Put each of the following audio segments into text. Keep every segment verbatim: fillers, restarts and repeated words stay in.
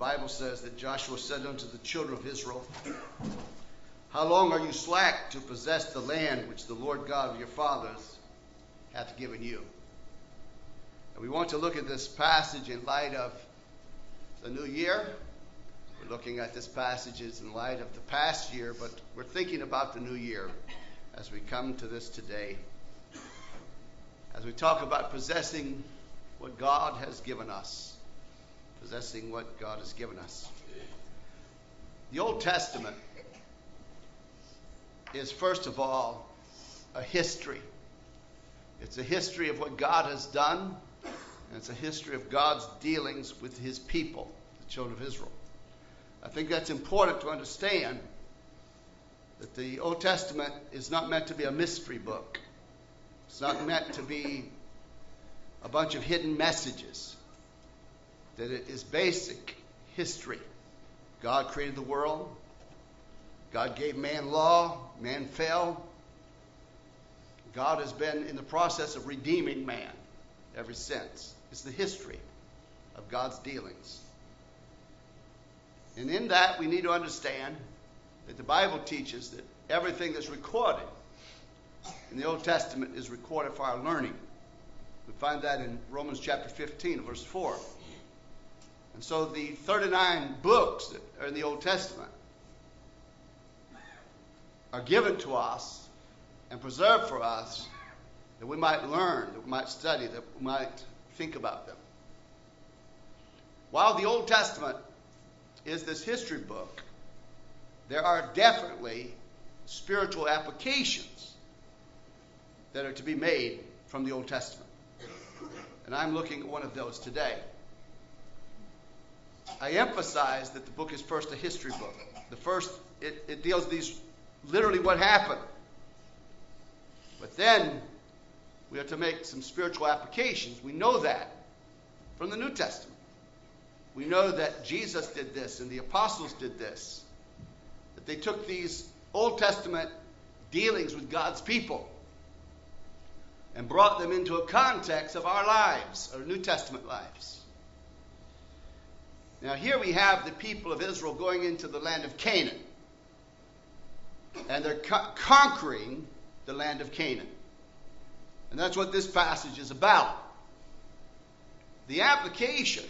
Bible says that Joshua said unto the children of Israel, how long are you slack to possess the land which the Lord God of your fathers hath given you? And we want to look at this passage in light of the new year. We're looking at this passage in light of the past year, but we're thinking about the new year as we come to this today. As we talk about possessing what God has given us. Possessing what God has given us. The Old Testament is, first of all, a history. It's a history of what God has done, and it's a history of God's dealings with his people, the children of Israel. I think that's important to understand, that the Old Testament is not meant to be a mystery book. It's not meant to be a bunch of hidden messages. That it is basic history. God created the world. God gave man law. Man fell. God has been in the process of redeeming man ever since. It's the history of God's dealings. And in that, we need to understand that the Bible teaches that everything that's recorded in the Old Testament is recorded for our learning. We find that in Romans chapter fifteen, verse four. And so the thirty-nine books that are in the Old Testament are given to us and preserved for us that we might learn, that we might study, that we might think about them. While the Old Testament is this history book, there are definitely spiritual applications that are to be made from the Old Testament. And I'm looking at one of those today. I emphasize that the book is first a history book. The first, it, it deals with these, literally what happened. But then, we have to make some spiritual applications. We know that from the New Testament. We know that Jesus did this and the apostles did this. That they took these Old Testament dealings with God's people and brought them into a context of our lives, our New Testament lives. Now here we have the people of Israel going into the land of Canaan. And they're co- conquering the land of Canaan. And that's what this passage is about. The application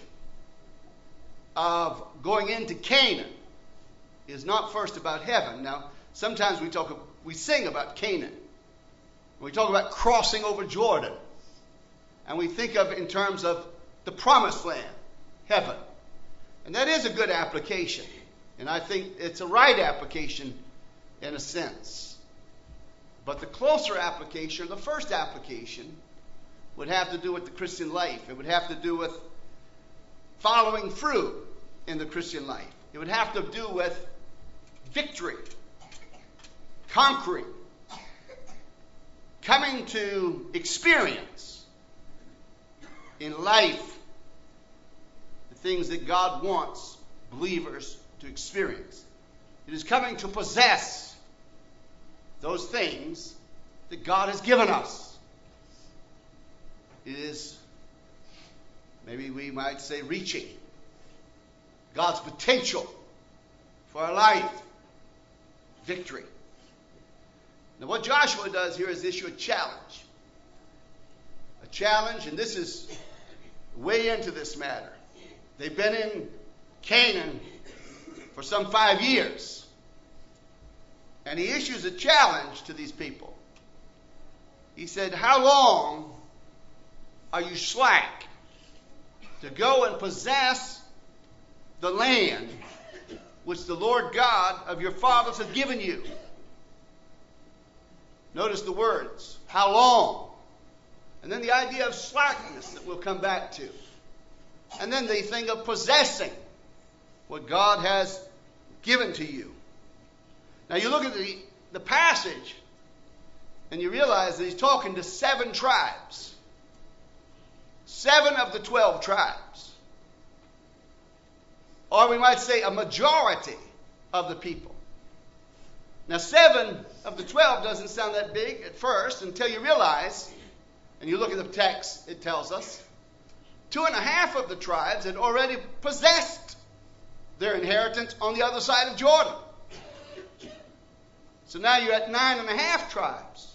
of going into Canaan is not first about heaven. Now, sometimes we talk, we sing about Canaan. We talk about crossing over Jordan. And we think of it in terms of the promised land, heaven. And that is a good application. And I think it's a right application in a sense. But the closer application, the first application, would have to do with the Christian life. It would have to do with following through in the Christian life. It would have to do with victory, conquering, coming to experience in life the things that God wants believers to experience. It is coming to possess those things that God has given us. It is, maybe we might say, reaching God's potential for our life. Victory. Now what Joshua does here is issue a challenge. A challenge, and this is way into this matter. They've been in Canaan for some five years. And he issues a challenge to these people. He said, how long are you slack to go and possess the land which the Lord God of your fathers has given you? Notice the words, how long? And then the idea of slackness that we'll come back to. And then the thing of possessing what God has given to you. Now you look at the, the passage and you realize that he's talking to seven tribes. Seven of the twelve tribes. Or we might say a majority of the people. Now seven of the twelve doesn't sound that big at first until you realize, and you look at the text, it tells us, two and a half of the tribes had already possessed their inheritance on the other side of Jordan. So now you're at nine and a half tribes.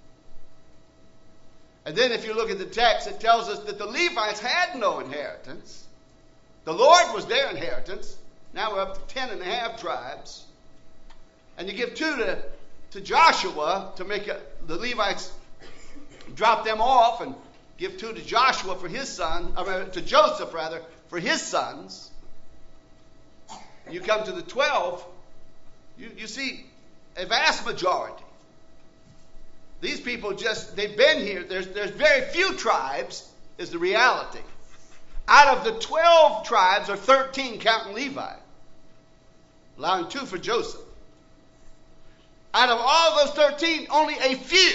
And then if you look at the text, it tells us that the Levites had no inheritance. The Lord was their inheritance. Now we're up to ten and a half tribes. And you give two to, to Joshua to make a, the Levites drop them off, and give two to Joshua for his son, or to Joseph rather, for his sons. You come to the twelve, you, you see a vast majority. These people just, they've been here. There's, there's very few tribes, is the reality. Out of the twelve tribes, or thirteen counting Levi, allowing two for Joseph. Out of all those thirteen, only a few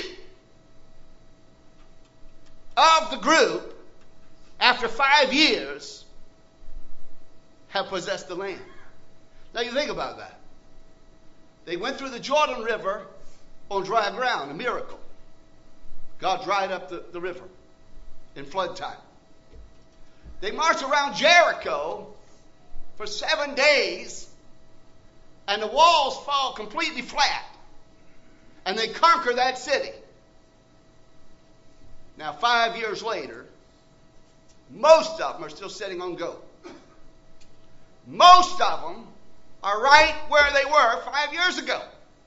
of the group, after five years, have possessed the land. Now you think about that. They went through the Jordan River on dry ground, a miracle. God dried up the, the river in flood time. They marched around Jericho for seven days, and the walls fall completely flat, and they conquer that city. Now, five years later, most of them are still sitting on goat. Most of them are right where they were five years ago.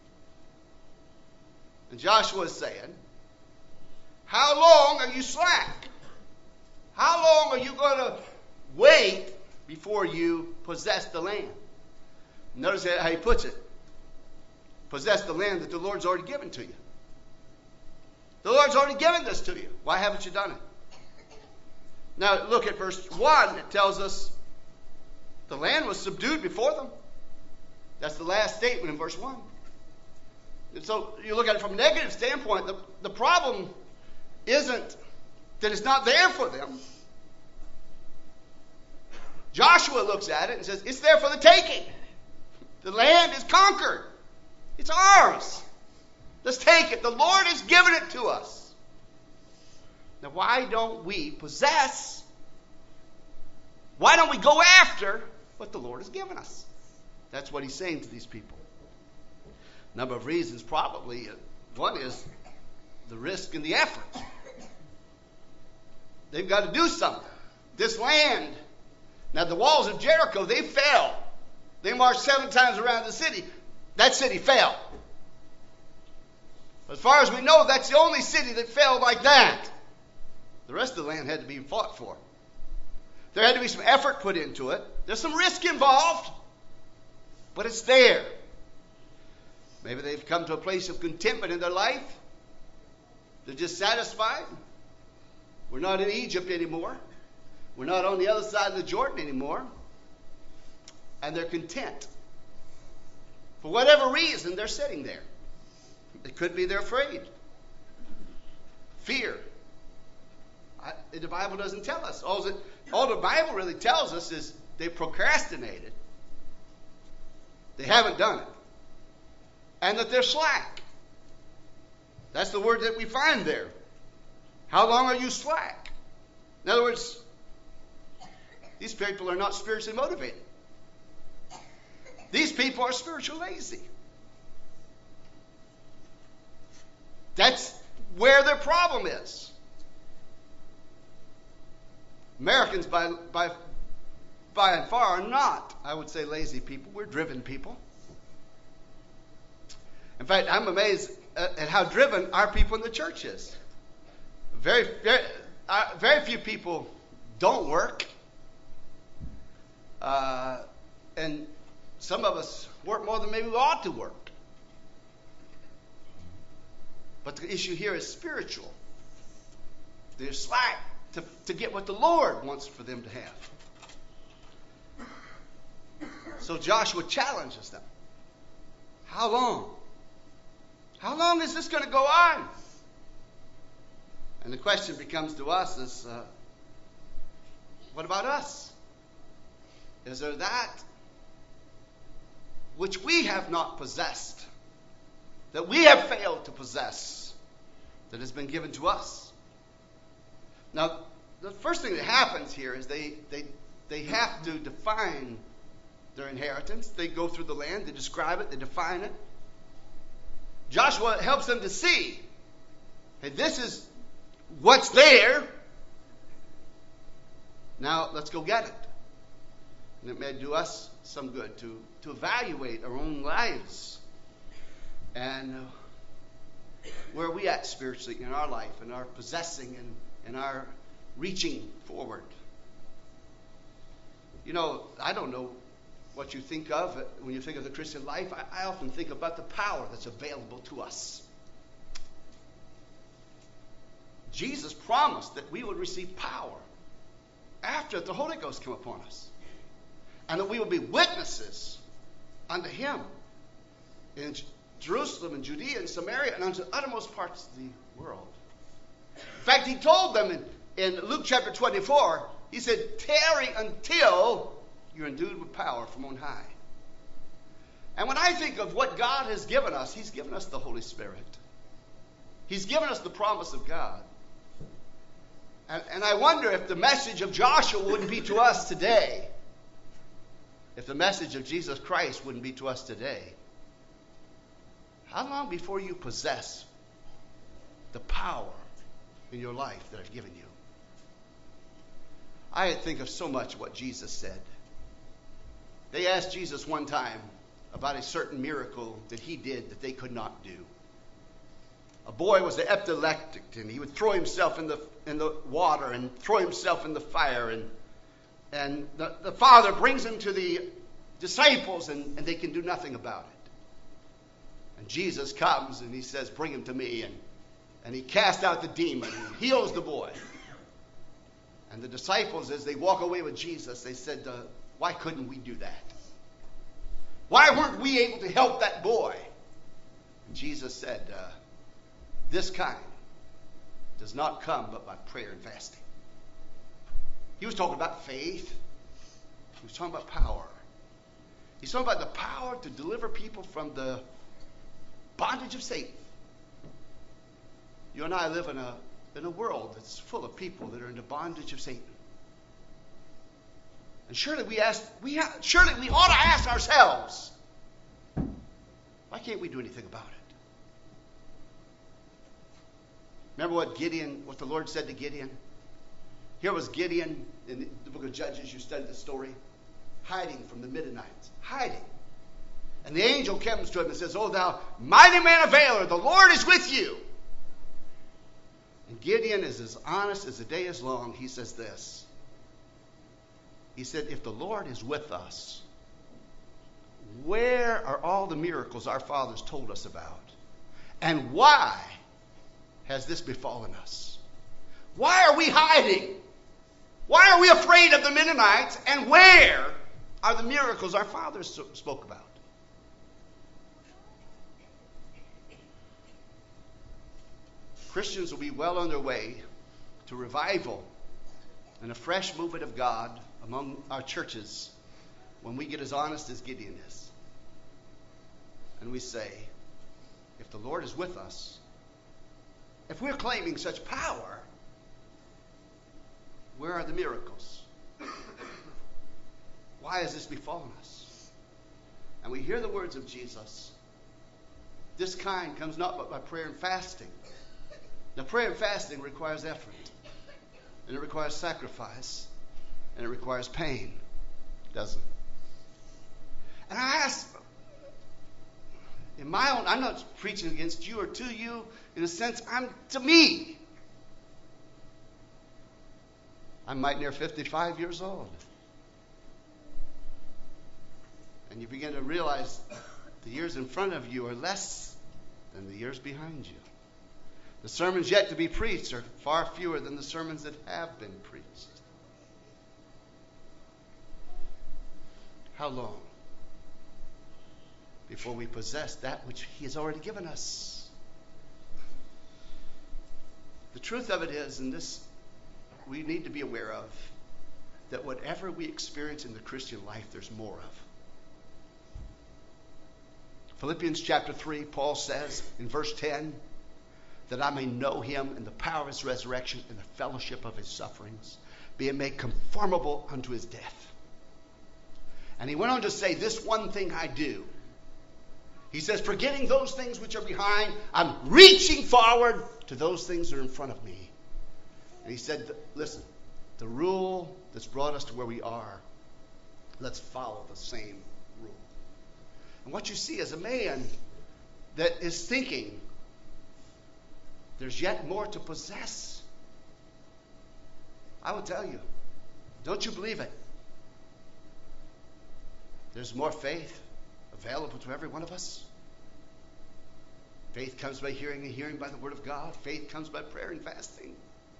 And Joshua is saying, how long are you slack? How long are you going to wait before you possess the land? Notice how he puts it. Possess the land that the Lord's already given to you. The Lord's already given this to you. Why haven't you done it? Now look at verse one. It tells us the land was subdued before them. That's the last statement in verse one. And so you look at it from a negative standpoint. The, the problem isn't that it's not there for them. Joshua looks at it and says, it's there for the taking. The land is conquered. It's ours. Let's take it. The Lord has given it to us. Now, why don't we possess? Why don't we go after what the Lord has given us? That's what he's saying to these people. A number of reasons, probably. One is the risk and the effort. They've got to do something. This land, now the walls of Jericho, they fell. They marched seven times around the city. That city fell. As far as we know, that's the only city that fell like that. The rest of the land had to be fought for. There had to be some effort put into it. There's some risk involved, but it's there. Maybe they've come to a place of contentment in their life. They're just satisfied. We're not in Egypt anymore. We're not on the other side of the Jordan anymore. And they're content. For whatever reason, they're sitting there. It could be they're afraid. Fear. I, the Bible doesn't tell us. All, it, all the Bible really tells us is they procrastinated. They haven't done it. And that they're slack. That's the word that we find there. How long are you slack? In other words, these people are not spiritually motivated. These people are spiritually lazy. That's where their problem is. Americans, by, by, by and far, are not, I would say, lazy people. We're driven people. In fact, I'm amazed at, at how driven our people in the church is. Very, very, uh, very few people don't work. Uh, and some of us work more than maybe we ought to work. But the issue here is spiritual. They're slack to, to get what the Lord wants for them to have. So Joshua challenges them. How long? How long is this going to go on? And the question becomes to us is, uh, what about us? Is there that which we have not possessed, that we have failed to possess, that has been given to us? Now, the first thing that happens here is they they they have to define their inheritance. They go through the land, they describe it, they define it. Joshua helps them to see, hey, this is what's there. Now let's go get it. And it may do us some good to, to evaluate our own lives and uh, where are we at spiritually in our life, in our possessing and in our reaching forward. You know, I don't know what you think of when you think of the Christian life. I, I often think about the power that's available to us. Jesus promised that we would receive power after the Holy Ghost came upon us, and that we will be witnesses unto him in Jerusalem and Judea and Samaria and unto the uttermost parts of the world. In fact, he told them in, in Luke chapter twenty-four, he said, tarry until you're endued with power from on high. And when I think of what God has given us, he's given us the Holy Spirit. He's given us the promise of God. And, and I wonder if the message of Joshua wouldn't be to us today, if the message of Jesus Christ wouldn't be to us today. How long before you possess the power in your life that I've given you? I think of so much what Jesus said. They asked Jesus one time about a certain miracle that he did that they could not do. A boy was epileptic, and he would throw himself in the in the water and throw himself in the fire. And and the, the father brings him to the disciples, and, and they can do nothing about it. And Jesus comes, and he says, bring him to me. And, and he casts out the demon and heals the boy. And the disciples, as they walk away with Jesus, they said, uh, why couldn't we do that? Why weren't we able to help that boy? And Jesus said, uh, this kind does not come but by prayer and fasting. He was talking about faith. He was talking about power. He's talking about the power to deliver people from the bondage of Satan. You and I live in a in a world that's full of people that are in the bondage of Satan. And surely we ask, we ha- surely we ought to ask ourselves, why can't we do anything about it? Remember what Gideon, what the Lord said to Gideon? Here was Gideon in the book of Judges. You studied the story, hiding from the Midianites, hiding. And the angel comes to him and says, "O thou mighty man of valor, the Lord is with you." And Gideon is as honest as the day is long. He says this. He said, if the Lord is with us, where are all the miracles our fathers told us about? And why has this befallen us? Why are we hiding? Why are we afraid of the Midianites? And where are the miracles our fathers spoke about? Christians will be well on their way to revival and a fresh movement of God among our churches when we get as honest as Gideon is. And we say, if the Lord is with us, if we're claiming such power, where are the miracles? Why has this befallen us? And we hear the words of Jesus. This kind comes not but by prayer and fasting. Now, prayer and fasting requires effort, and it requires sacrifice, and it requires pain, doesn't it? And I ask, in my own, I'm not preaching against you or to you, in a sense, I'm to me. I'm might near fifty-five years old. And you begin to realize the years in front of you are less than the years behind you. The sermons yet to be preached are far fewer than the sermons that have been preached. How long before we possess that which He has already given us? The truth of it is, and this we need to be aware of, that whatever we experience in the Christian life, there's more of. Philippians chapter three, Paul says in verse ten, that I may know Him and the power of His resurrection and the fellowship of His sufferings, being made conformable unto His death. And he went on to say, this one thing I do. He says, forgetting those things which are behind, I'm reaching forward to those things that are in front of me. And he said, listen, the rule that's brought us to where we are, let's follow the same rule. And what you see is a man that is thinking, there's yet more to possess. I will tell you, don't you believe it? There's more faith available to every one of us. Faith comes by hearing, and hearing by the word of God. Faith comes by prayer and fasting.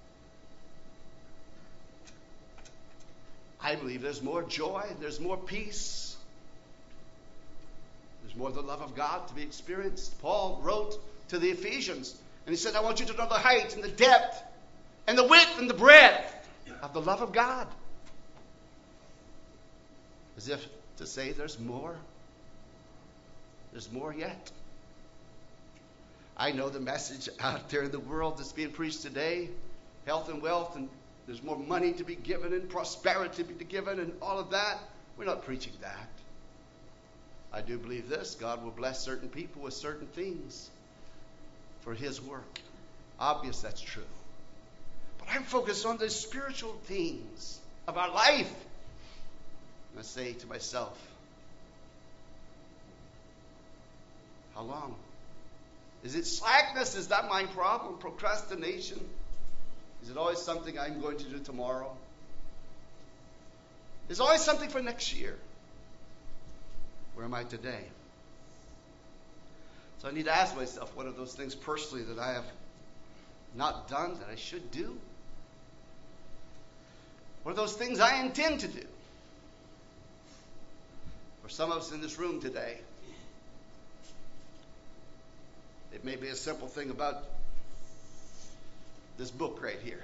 I believe there's more joy, there's more peace, there's more of the love of God to be experienced. Paul wrote to the Ephesians, and he said, I want you to know the height and the depth and the width and the breadth of the love of God. As if to say there's more. There's more yet. I know the message out there in the world that's being preached today, health and wealth, and there's more money to be given and prosperity to be given and all of that. We're not preaching that. I do believe this. God will bless certain people with certain things for his work. Obvious that's true. But I'm focused on the spiritual things of our life. And I say to myself, how long? Is it slackness? Is that my problem? Procrastination? Is it always something I'm going to do tomorrow? Is it always something for next year? Where am I today? So I need to ask myself, what are those things personally that I have not done that I should do? What are those things I intend to do? For some of us in this room today, it may be a simple thing about this book right here.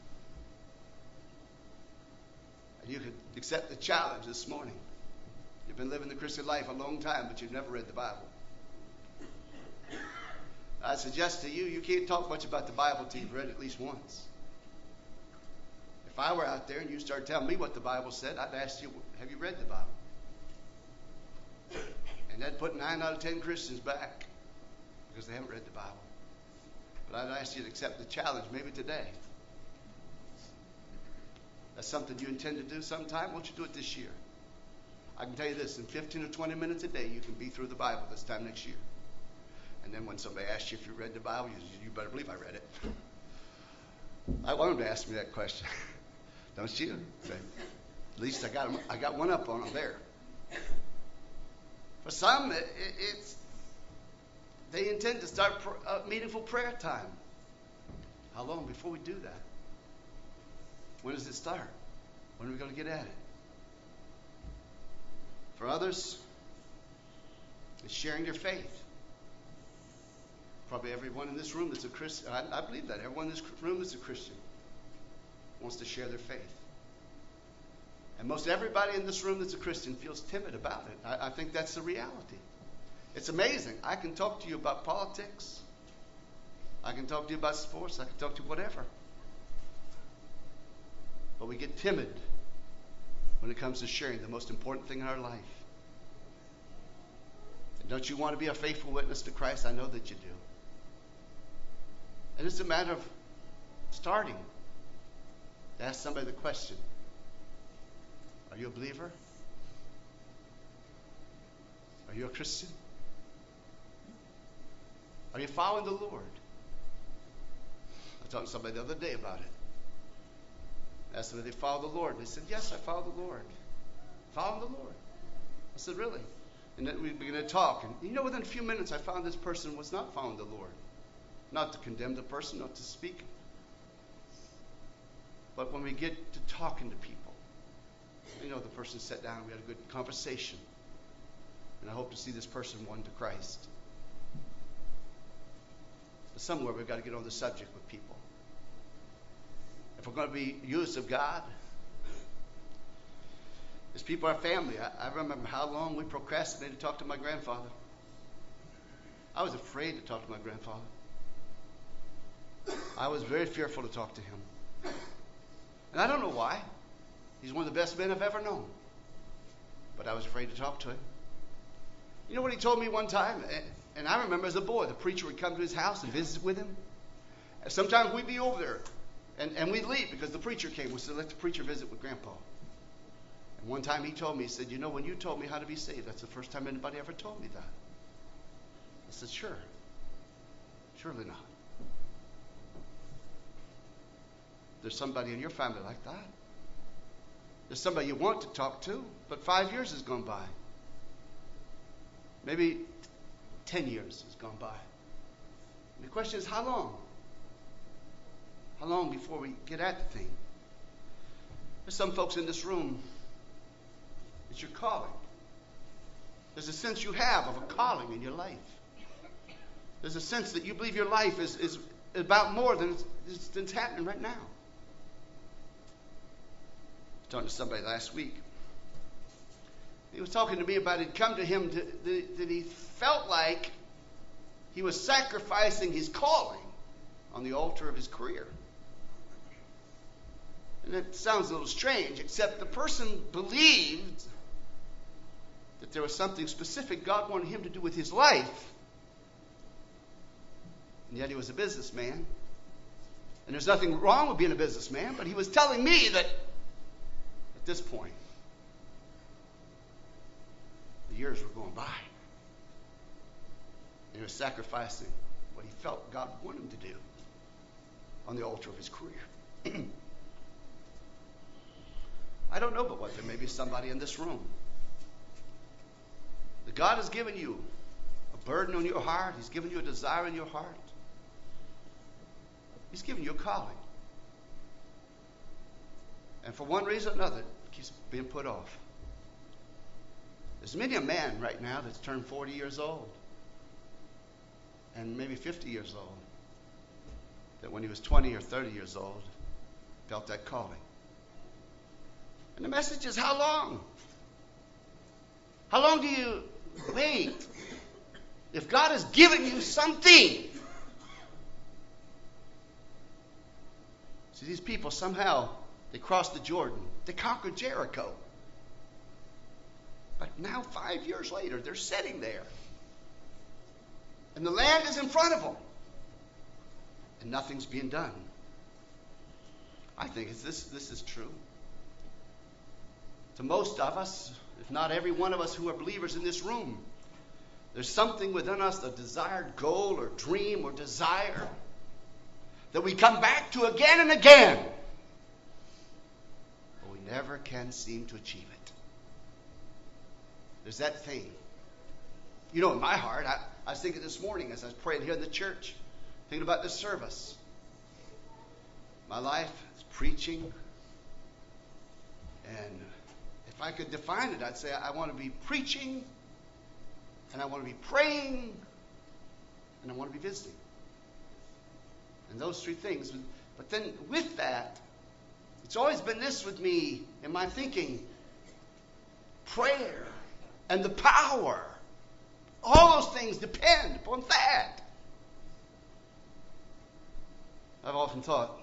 And you could accept the challenge this morning. You've been living the Christian life a long time, but you've never read the Bible. I suggest to you, you can't talk much about the Bible till you've read it at least once. If I were out there and you started telling me what the Bible said, I'd ask you, have you read the Bible? And that'd put nine out of ten Christians back because they haven't read the Bible. But I'd ask you to accept the challenge maybe today. That's something you intend to do sometime. Why don't you do it this year? I can tell you this, in fifteen or twenty minutes a day, you can be through the Bible this time next year. And then when somebody asks you if you read the Bible, you, you better believe I read it. I want them to ask me that question. Don't you? Say, at least I got, I got one up on them there. For some, it, it's they intend to start pr- uh, meaningful prayer time. How long before we do that? When does it start? When are we going to get at it? For others, it's sharing their faith. Probably everyone in this room that's a Christian. I, I believe that. Everyone in this room that's a Christian wants to share their faith. And most everybody in this room that's a Christian feels timid about it. I, I think that's the reality. It's amazing. I can talk to you about politics. I can talk to you about sports. I can talk to you whatever. But we get timid when it comes to sharing the most important thing in our life. And don't you want to be a faithful witness to Christ? I know that you do. And it's a matter of starting to ask somebody the question, are you a believer? Are you a Christian? Are you following the Lord? I talked to somebody the other day about it. I asked them if they follow the Lord. And they said, yes, I follow the Lord. Follow the Lord. I said, really? And then we began to talk. And you know, within a few minutes, I found this person was not following the Lord. Not to condemn the person, not to speak. But when we get to talking to people, you know, the person sat down and we had a good conversation. And I hope to see this person won to Christ. But somewhere we've got to get on the subject with people. If we're going to be used of God, as people are family, I, I remember how long we procrastinated to talk to my grandfather. I was afraid to talk to my grandfather. I was very fearful to talk to him. And I don't know why. He's one of the best men I've ever known. but I was afraid to talk to him. You know what he told me one time? And I remember as a boy, the preacher would come to his house and visit with him. And sometimes we'd be over there, and, and we'd leave because the preacher came. We said, let the preacher visit with Grandpa. And one time he told me, he said, you know, when you told me how to be saved, that's the first time anybody ever told me that. I said, sure. Surely not. There's somebody in your family like that. There's somebody you want to talk to, but five years has gone by. Maybe ten years has gone by. And the question is, how long? How long before we get at the thing? There's some folks in this room, it's your calling. There's a sense you have of a calling in your life. There's a sense that you believe your life is, is about more than it's, than it's happening right now. I was talking to somebody last week. He was talking to me about it come to him to, that, that he felt like he was sacrificing his calling on the altar of his career. And it sounds a little strange, except the person believed that there was something specific God wanted him to do with his life. And yet he was a businessman. And there's nothing wrong with being a businessman, but he was telling me that at this point, the years were going by. And he was sacrificing what he felt God wanted him to do on the altar of his career. I don't know but what. There may be somebody in this room that God has given you a burden on your heart. He's given you a desire in your heart. He's given you a calling. And for one reason or another, it keeps being put off. There's many a man right now that's turned forty years old and maybe fifty years old that when he was twenty or thirty years old felt that calling. And the message is, how long? How long do you wait? If God has given you something. See, these people somehow, they crossed the Jordan. They conquered Jericho. But now, five years later, they're sitting there. And the land is in front of them. And nothing's being done. I think it's this, this is true. To most of us, if not every one of us who are believers in this room, there's something within us, a desired goal or dream or desire, that we come back to again and again. But we never can seem to achieve it. There's that thing. You know, in my heart, I, I was thinking this morning as I was praying here in the church, thinking about this service. My life is preaching. And if I could define it, I'd say I want to be preaching, and I want to be praying, and I want to be visiting. And those three things. But then with that, it's always been this with me in my thinking. Prayer and the power. All those things depend upon that. I've often thought,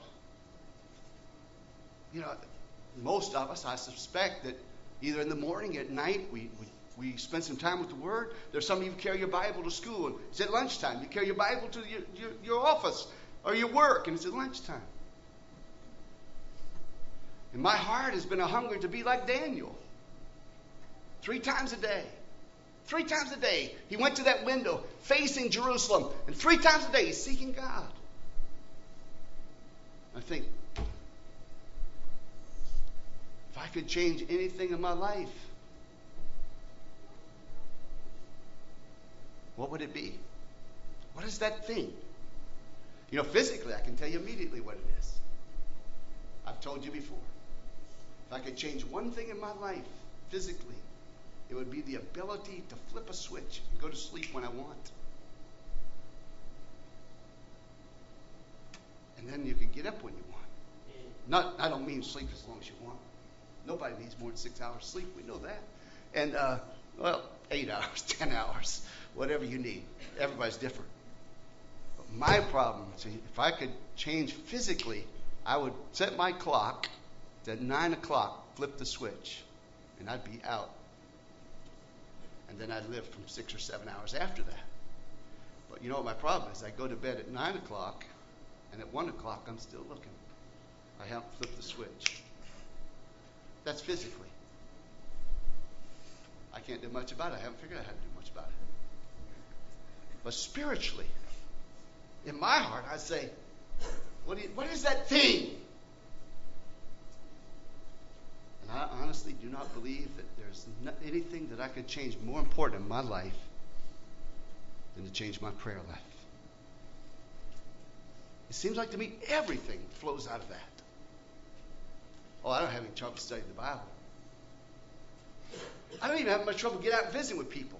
you know, most of us, I suspect that either in the morning, at night, we, we, we spend some time with the Word. There's some of you who carry your Bible to school, and it's at lunchtime. You carry your Bible to your, your, your office or your work, and it's at lunchtime. And my heart has been a hunger to be like Daniel. Three times a day. Three times a day, he went to that window facing Jerusalem, and three times a day he's seeking God. I think, if I could change anything in my life, what would it be? What is that thing? You know, physically, I can tell you immediately what it is. I've told you before. If I could change one thing in my life, physically, it would be the ability to flip a switch and go to sleep when I want. And then you can get up when you want. Not, I don't mean sleep as long as you want. Nobody needs more than six hours sleep. We know that. And, uh, well, eight hours, ten hours, whatever you need. Everybody's different. But my problem, see, if I could change physically, I would set my clock at nine o'clock, flip the switch, and I'd be out then I'd live from six or seven hours after that. But you know what my problem is? I go to bed at nine o'clock, and at one o'clock I'm still looking. I haven't flipped the switch. That's physically. I can't do much about it. I haven't figured out how to do much about it. But spiritually, in my heart, I say, what, do you, what is that thing? And I honestly do not believe that there's not anything that I could change more important in my life than to change my prayer life. It seems like to me everything flows out of that. Oh, I don't have any trouble studying the Bible. I don't even have much trouble getting out and visiting with people.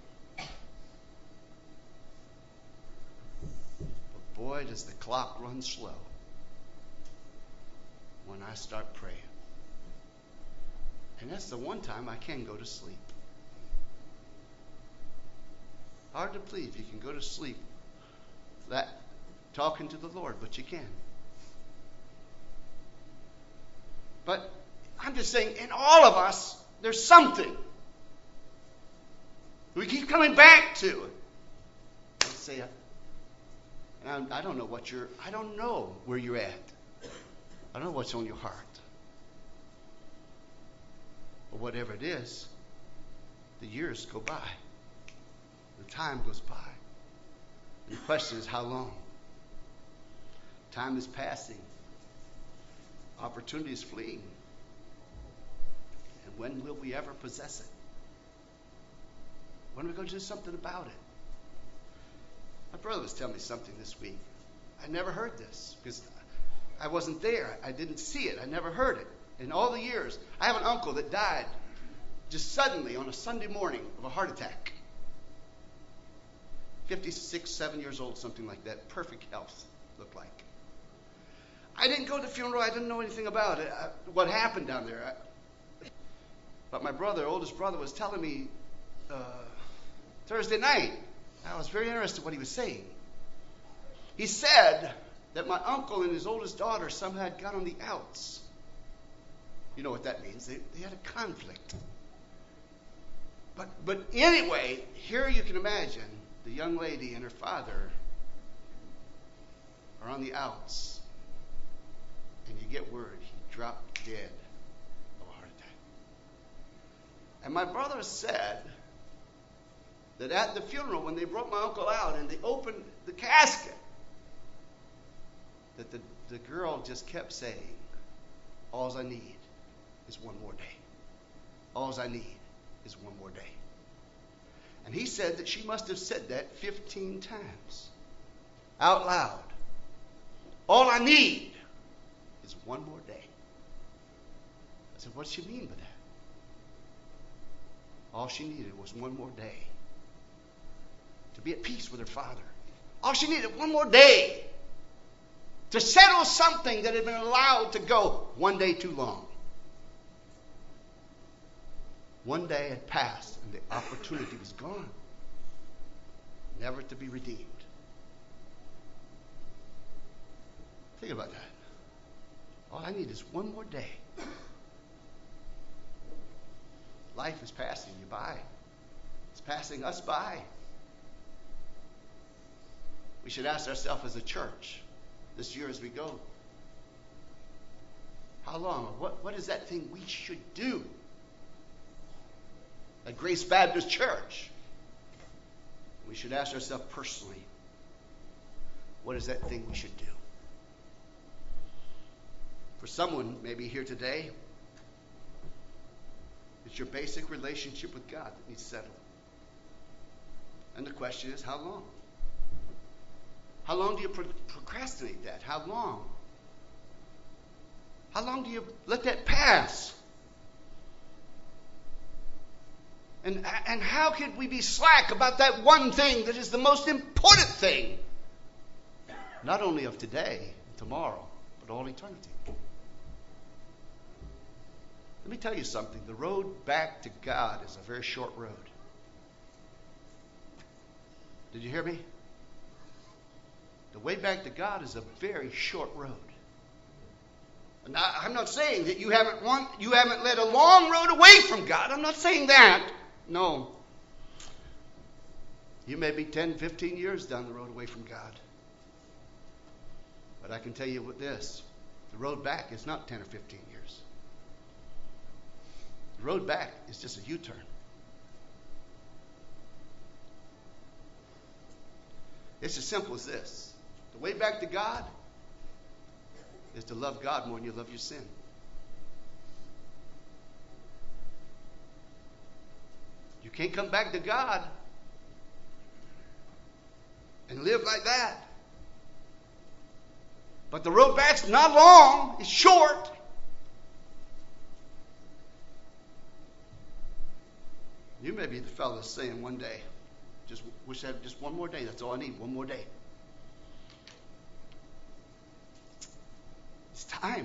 But boy, does the clock run slow when I start praying. And that's the one time I can go to sleep. Hard to believe you can go to sleep that talking to the Lord, but you can. But I'm just saying, in all of us, there's something we keep coming back to. Let's say, and I, I don't know what you're, I don't know where you're at. I don't know what's on your heart. But whatever it is, the years go by. The time goes by. And the question is, how long? Time is passing. Opportunity is fleeing. And when will we ever possess it? When are we going to do something about it? My brother was telling me something this week. I never heard this because I wasn't there. I didn't see it. I never heard it. In all the years, I have an uncle that died just suddenly on a Sunday morning of a heart attack. fifty-six, seven years old, something like that. Perfect health, looked like. I didn't go to the funeral. I didn't know anything about it, I, what happened down there. I, but my brother, oldest brother, was telling me uh, Thursday night. I was very interested in what he was saying. He said that my uncle and his oldest daughter somehow had got on the outs. You know what that means. They, they had a conflict. But, but anyway, here you can imagine the young lady and her father are on the outs. And you get word he dropped dead of a heart attack. And my brother said that at the funeral, when they brought my uncle out and they opened the casket, that the, the girl just kept saying, all I need is one more day. All I need is one more day. And he said that she must have said that fifteen times out loud. All I need is one more day. I said, what does she mean by that? All she needed was one more day to be at peace with her father. All she needed, one more day to settle something that had been allowed to go one day too long. One day had passed and the opportunity was gone, never to be redeemed. Think about that. All I need is one more day. Life is passing you by. It's passing us by. We should ask ourselves as a church this year as we go, how long? What, what is that thing we should do at Grace Baptist Church? We should ask ourselves personally, what is that thing we should do? For someone maybe here today, it's your basic relationship with God that needs settled. And the question is, how long? How long do you pro- procrastinate that? How long? How long do you let that pass? And, and how could we be slack about that one thing that is the most important thing? Not only of today and tomorrow, but all eternity. Let me tell you something. The road back to God is a very short road. Did you hear me? The way back to God is a very short road. And I, I'm not saying that you haven't want, you haven't led a long road away from God. I'm not saying that. No. You may be ten, fifteen years down the road away from God. But I can tell you with this, the road back is not ten or fifteen years. The road back is just a U-turn. It's as simple as this. The way back to God is to love God more than you love your sin. You can't come back to God and live like that. But the road back's not long, it's short. You may be the fellow saying one day, just wish I had just one more day. That's all I need, one more day. It's time.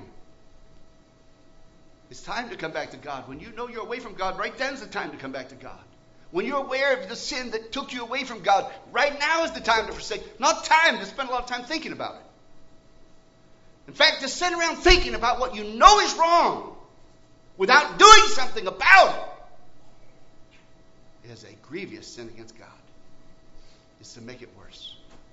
It's time to come back to God. When you know you're away from God, right then's the time to come back to God. When you're aware of the sin that took you away from God, right now is the time to forsake. Not time to spend a lot of time thinking about it. In fact, to sit around thinking about what you know is wrong without doing something about it is a grievous sin against God. It's to make it worse.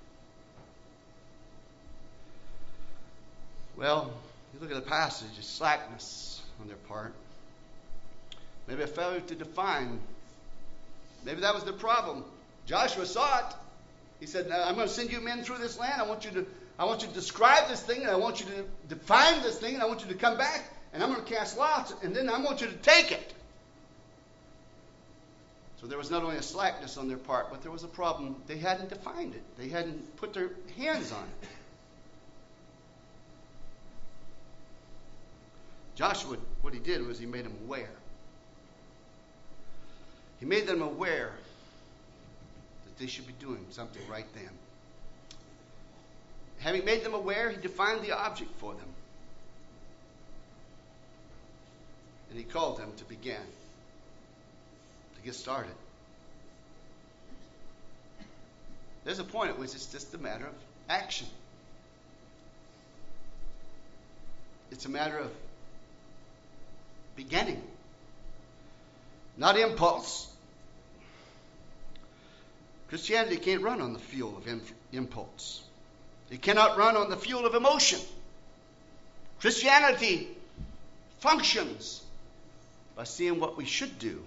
Well, you look at the passage, it's slackness on their part. Maybe a failure to define. Maybe that was the problem. Joshua saw it. He said, I'm going to send you men through this land. I want you to I want you to describe this thing, and I want you to define this thing, and I want you to come back, and I'm going to cast lots, and then I want you to take it. So there was not only a slackness on their part, but there was a problem. They hadn't defined it. They hadn't put their hands on it. Joshua, what he did was he made them aware. He made them aware that they should be doing something right then. Having made them aware, he defined the object for them. And he called them to begin, to get started. There's a point at which it's just a matter of action. It's a matter of beginning, not impulse. Christianity can't run on the fuel of impulse. It cannot run on the fuel of emotion. Christianity functions by seeing what we should do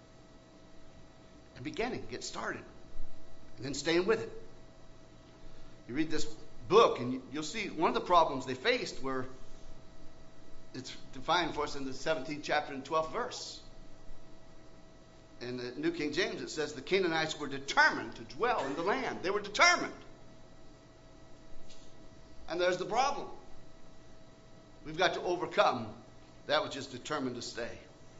and beginning, get started, and then staying with it. You read this book and you'll see one of the problems they faced were, it's defined for us in the seventeenth chapter and twelfth verse. In the New King James it says the Canaanites were determined to dwell in the land. They were determined. And there's the problem. We've got to overcome that which is determined to stay.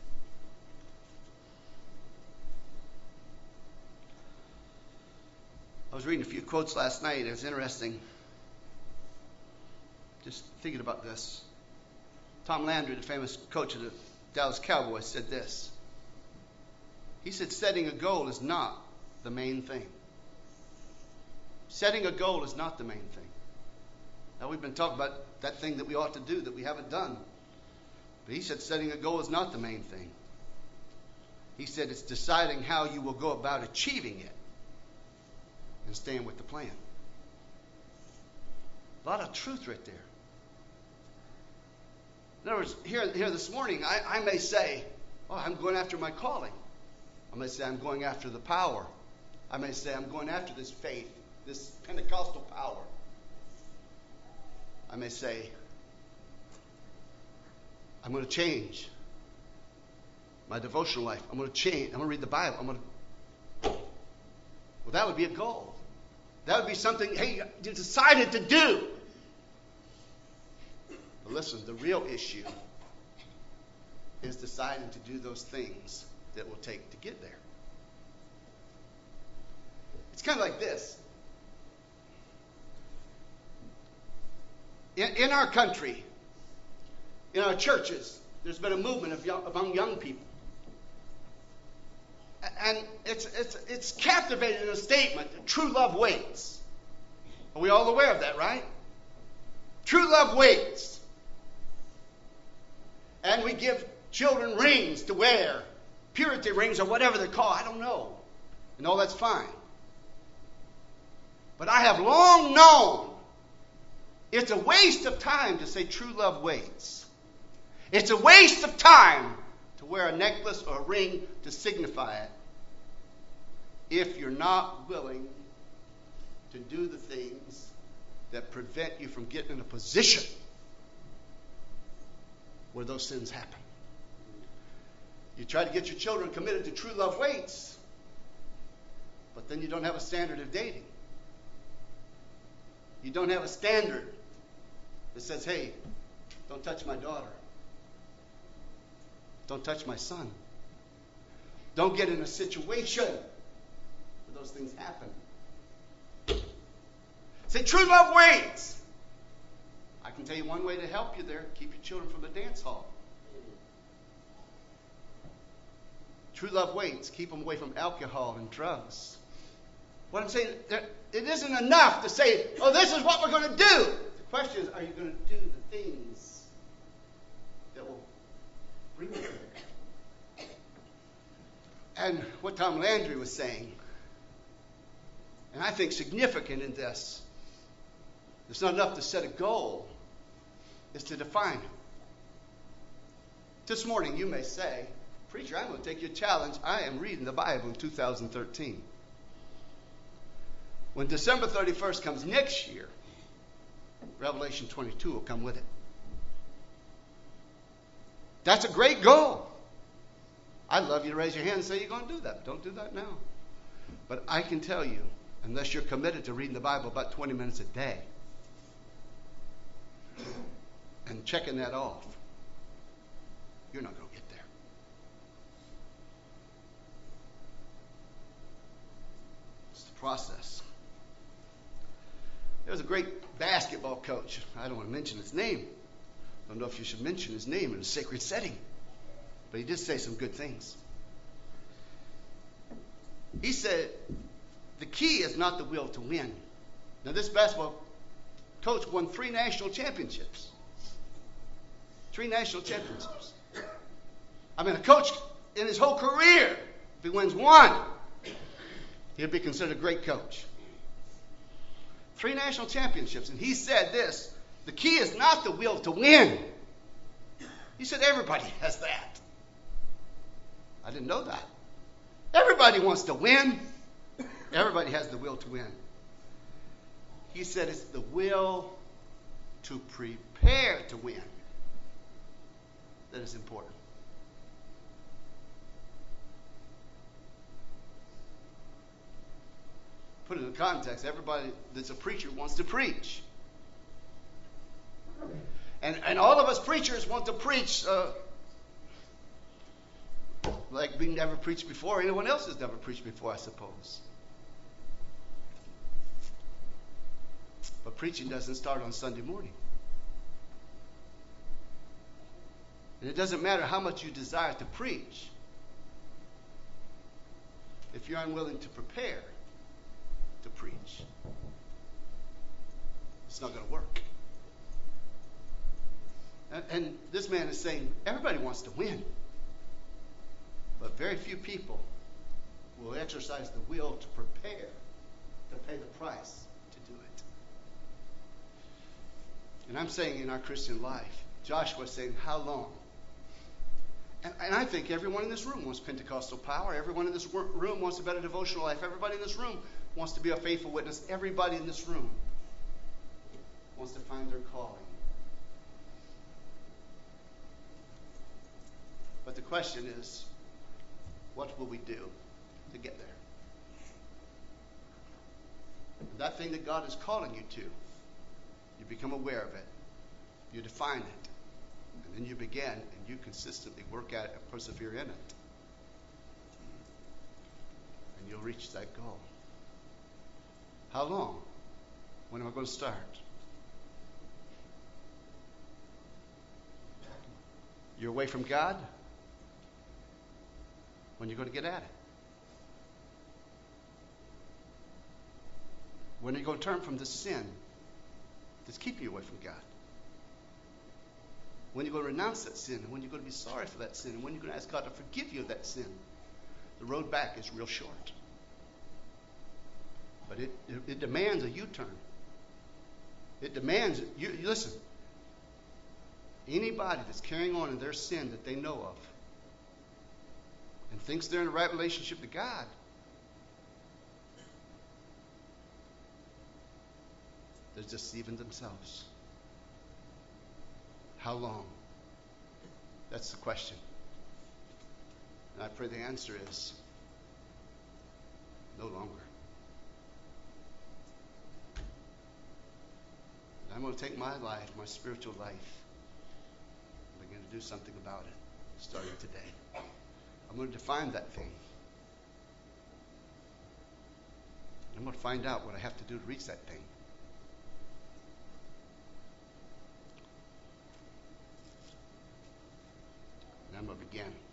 I was reading a few quotes last night. It was interesting. Just thinking about this. Tom Landry, the famous coach of the Dallas Cowboys, said this. He said, setting a goal is not the main thing. Setting a goal is not the main thing. Now, we've been talking about that thing that we ought to do that we haven't done. But he said setting a goal is not the main thing. He said it's deciding how you will go about achieving it and staying with the plan. A lot of truth right there. In other words, here, here this morning, I, I may say, oh, I'm going after my calling. I may say I'm going after the power. I may say I'm going after this faith, this Pentecostal power. I may say, I'm going to change my devotional life. I'm going to change. I'm going to read the Bible. I'm going to. Well, that would be a goal. That would be something, hey, you decided to do. But listen, the real issue is deciding to do those things that will take to get there. It's kind of like this. In, in our country, in our churches, there's been a movement of young, among young people. And it's, it's, it's captivated in a statement that true love waits. Are we all aware of that, right? True love waits. And we give children rings to wear, purity rings or whatever they're called. I don't know. And all that's fine. But I have long known it's a waste of time to say true love waits. It's a waste of time to wear a necklace or a ring to signify it if you're not willing to do the things that prevent you from getting in a position where those sins happen. You try to get your children committed to true love waits, but then you don't have a standard of dating. You don't have a standard that says, hey, don't touch my daughter. Don't touch my son. Don't get in a situation where those things happen. Say, true love waits. I can tell you one way to help you there. Keep your children from the dance hall. True love waits. Keep them away from alcohol and drugs. What I'm saying, it isn't enough to say, oh, this is what we're going to do. The question is, are you going to do the things that will bring you there? And what Tom Landry was saying, and I think significant in this, it's not enough to set a goal, it's to define it. This morning you may say, preacher, I'm going to take your challenge. I am reading the Bible in two thousand thirteen. When December thirty-first comes next year, Revelation twenty-two will come with it. That's a great goal. I'd love you to raise your hand and say you're going to do that. Don't do that now. But I can tell you, unless you're committed to reading the Bible about twenty minutes a day and checking that off, you're not going to get there. It's the process. There was a great basketball coach. I don't want to mention his name. I don't know if you should mention his name in a sacred setting. But he did say some good things. He said, the key is not the will to win. Now, this basketball coach won three national championships. Three national championships. I mean, a coach in his whole career, if he wins one, he'll be considered a great coach. Three national championships. And he said this, the key is not the will to win. He said everybody has that. I didn't know that. Everybody wants to win. Everybody has the will to win. He said it's the will to prepare to win that is important. Put it in context, everybody that's a preacher wants to preach. And, and all of us preachers want to preach uh, like we never preached before. Anyone else has never preached before, I suppose. But preaching doesn't start on Sunday morning. And it doesn't matter how much you desire to preach if you're unwilling to prepare to preach. It's not going to work. And, and this man is saying everybody wants to win, but very few people will exercise the will to prepare to pay the price to do it. And I'm saying in our Christian life, Joshua is saying, how long? And, and I think everyone in this room wants Pentecostal power. Everyone in this room wants a better devotional life. Everybody in this room wants to be a faithful witness. Everybody in this room wants to find their calling. But the question is, what will we do to get there? And that thing that God is calling you to, you become aware of it, you define it, and then you begin and you consistently work at it and persevere in it. And you'll reach that goal. How long? When am I going to start? You're away from God? When are you going to get at it? When are you going to turn from the sin that's keeping you away from God? When are you going to renounce that sin? And when are you going to be sorry for that sin? And when are you going to ask God to forgive you of that sin? The road back is real short. But it, it, it demands a U-turn. It demands, you, you listen, anybody that's carrying on in their sin that they know of and thinks they're in the right relationship to God, they're deceiving themselves. How long? That's the question. And I pray the answer is no longer. And I'm going to take my life, my spiritual life, and begin to do something about it, starting today. I'm going to define that thing. I'm going to find out what I have to do to reach that thing. And I'm going to begin.